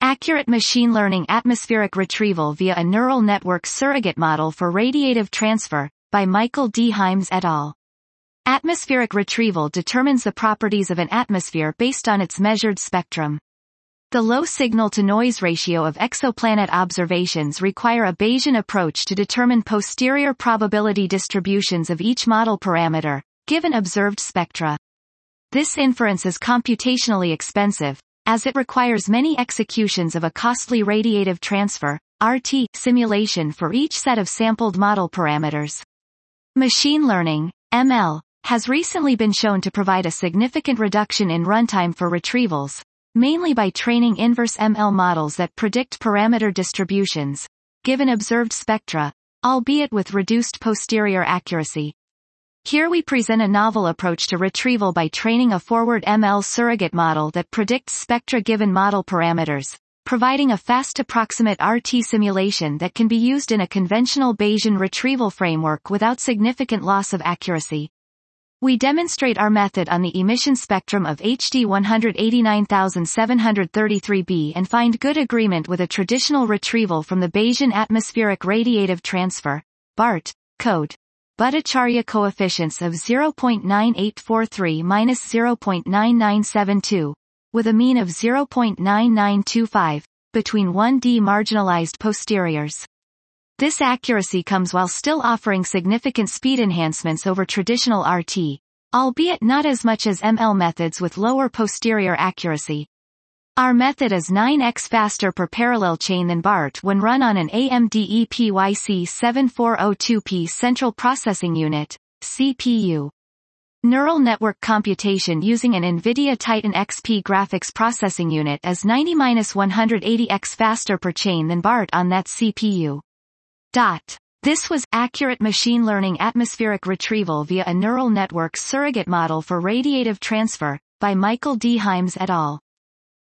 Accurate machine learning atmospheric retrieval via a neural network surrogate model for radiative transfer, by Michael D. Hymes et al. Atmospheric retrieval determines the properties of an atmosphere based on its measured spectrum. The low signal-to-noise ratio of exoplanet observations require a Bayesian approach to determine posterior probability distributions of each model parameter, given observed spectra. This inference is computationally expensive, as it requires many executions of a costly radiative transfer (RT) simulation for each set of sampled model parameters. Machine learning, ML, has recently been shown to provide a significant reduction in runtime for retrievals, mainly by training inverse ML models that predict parameter distributions, given observed spectra, albeit with reduced posterior accuracy. Here we present a novel approach to retrieval by training a forward ML surrogate model that predicts spectra given model parameters, providing a fast approximate RT simulation that can be used in a conventional Bayesian retrieval framework without significant loss of accuracy. We demonstrate our method on the emission spectrum of HD 189733b and find good agreement with a traditional retrieval from the Bayesian atmospheric radiative transfer, BART, code. Bhattacharya coefficients of 0.9843-0.9972, with a mean of 0.9925, between 1D marginalized posteriors. This accuracy comes while still offering significant speed enhancements over traditional RT, albeit not as much as ML methods with lower posterior accuracy. Our method is 9x faster per parallel chain than BART when run on an AMD EPYC 7402P Central Processing Unit, CPU. Neural network computation using an NVIDIA Titan XP graphics processing unit is 90-180x faster per chain than BART on that CPU. This was Accurate Machine Learning Atmospheric Retrieval via a Neural Network Surrogate Model for Radiative Transfer, by Michael D. Hymes et al.